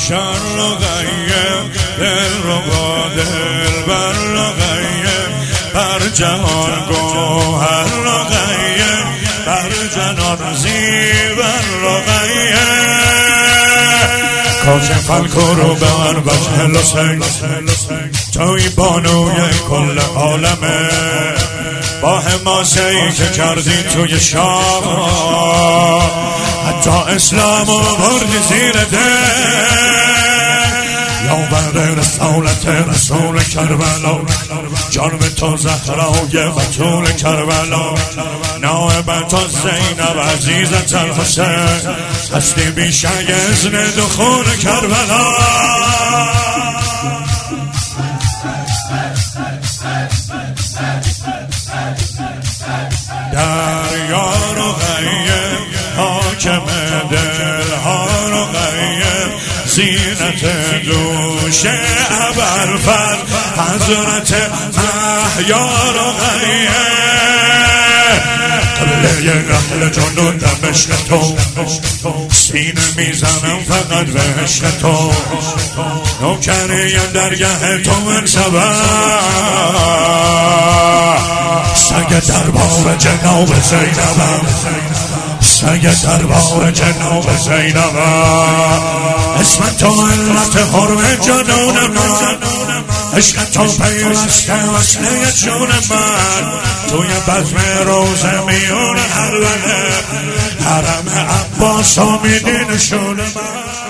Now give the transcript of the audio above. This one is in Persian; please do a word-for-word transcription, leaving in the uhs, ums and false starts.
شر و غیب دل رو با دل بر و غیب بر جهان گوهر و غیب بر جنان زیبر و غیب کاشف الکروب بر وجه الحسین توی بانوی کل عالمه با حماسه‌ای که کردی توی شام حتی اسلام و بردی زیر دل یا بر رسالت رسول کربلا جان به تو زهرای بطول کربلا نائب تو زینب عزیزت الحسین هستی بیش از دخول کربلا دریا رو غیب حاکم دل ها رو غیب زینت دوش ابرفر حضرت احیا رو غیب قبله اهل جنون دمشق تو سینه میزنم فقط به عشق تو نوکریم درگه تو منصبم سگ دربار جناب زینبم سگ دربار جناب زینبم اسم تو علت حرم جنون من عشق تو پیوسته وصله جون من توی بزم روزه میون هر وله حرم عباس و میدین شون من